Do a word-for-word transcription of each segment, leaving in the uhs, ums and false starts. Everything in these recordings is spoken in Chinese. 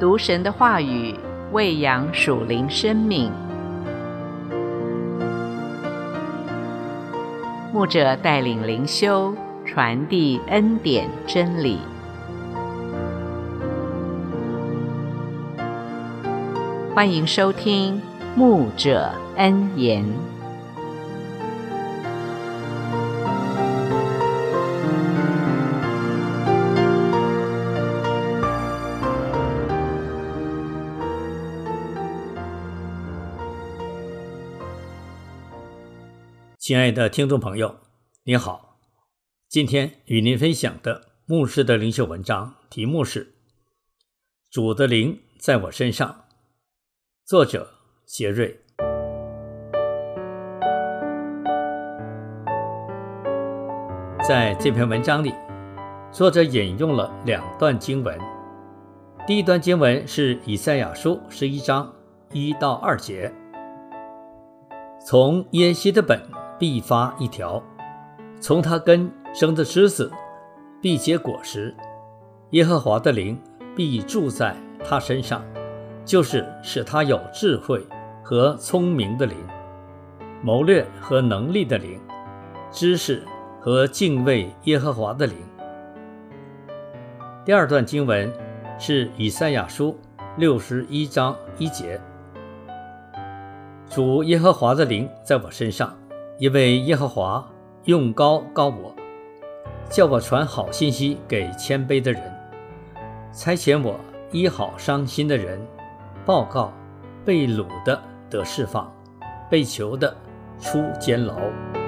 读神的话语，喂养属灵生命。牧者带领灵修，传递恩典真理。欢迎收听牧者恩言。 亲爱的听众朋友，您好，今天与您分享的牧师的灵修文章题目是主的灵在我身上，作者杰瑞。在这篇文章里，作者引用了两段经文。第一段经文是以赛亚书十一章一到二节，从耶西的本必发一条，从他根生的枝子必结果实，耶和华的灵必住在他身上，就是使他有智慧和聪明的灵，谋略和能力的灵，知识和敬畏耶和华的灵。第二段经文是以赛亚书六十一章一节，主耶和华的灵在我身上，因为耶和华用膏膏我，叫我传好信息给谦卑的人，差遣我医好伤心的人，报告被掳的得释放，被囚的出监牢。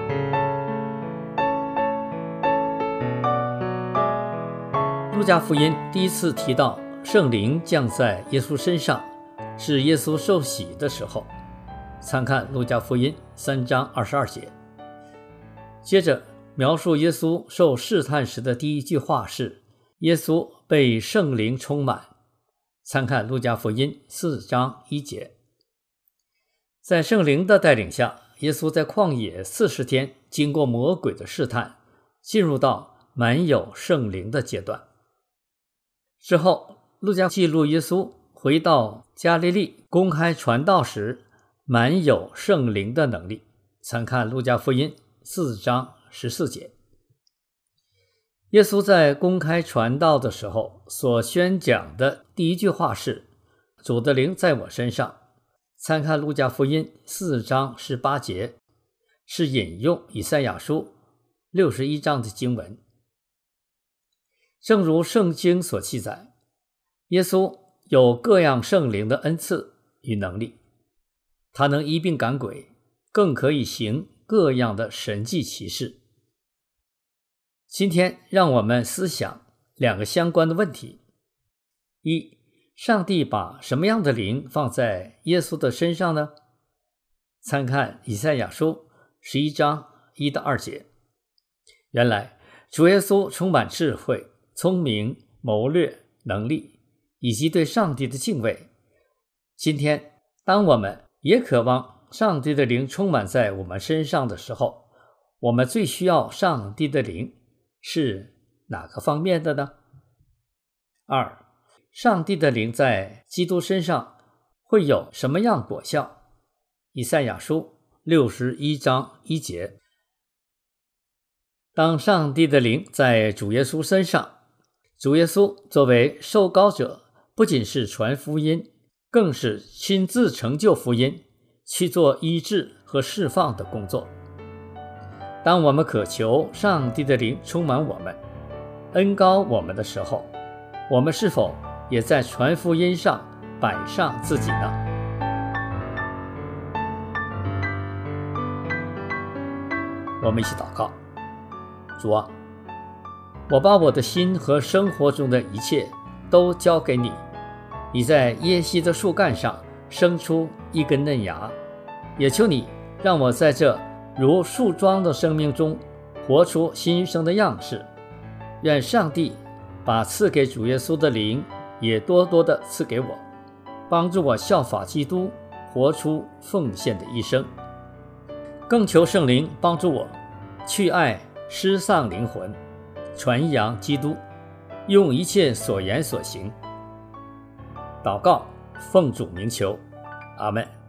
路加福音第一次提到圣灵降在耶稣身上，是耶稣受洗的时候，参看路加福音三章二十二节。接着描述耶稣受试探时的第一句话是耶稣被圣灵充满，参看路加福音四章一节。在圣灵的带领下，耶稣在旷野四十天经过魔鬼的试探，进入到满有圣灵的阶段。之后路加记录耶稣回到加利利公开传道时满有圣灵的能力，参看路加福音四章十四节。耶稣在公开传道的时候所宣讲的第一句话是主的灵在我身上，参看路加福音四章十八节，是引用以赛亚书六十一章的经文。正如圣经所记载，耶稣有各样圣灵的恩赐与能力，他能医病赶鬼，更可以行各样的神迹奇事。今天让我们思想两个相关的问题：一，上帝把什么样的灵放在耶稣的身上呢？参看以赛亚书十一章一到二节。原来主耶稣充满智慧、聪明、谋略、能力，以及对上帝的敬畏。今天当我们也渴望上帝的灵充满在我们身上的时候，我们最需要上帝的灵是哪个方面的呢？二，上帝的灵在基督身上会有什么样果效？以赛亚书六十一章一节。当上帝的灵在主耶稣身上，主耶稣作为受膏者，不仅是传福音，更是亲自成就福音，去做医治和释放的工作。当我们渴求上帝的灵充满我们，恩膏我们的时候，我们是否也在传福音上摆上自己呢？我们一起祷告。主啊，我把我的心和生活中的一切都交给你。你在耶西的树干上生出一根嫩芽，也求你让我在这如树桩的生命中活出新生的样式。愿上帝把赐给主耶稣的灵也多多的赐给我，帮助我效法基督，活出奉献的一生。更求圣灵帮助我去爱失丧灵魂，传扬基督，用一切所言所行祷告，奉主名求，阿们。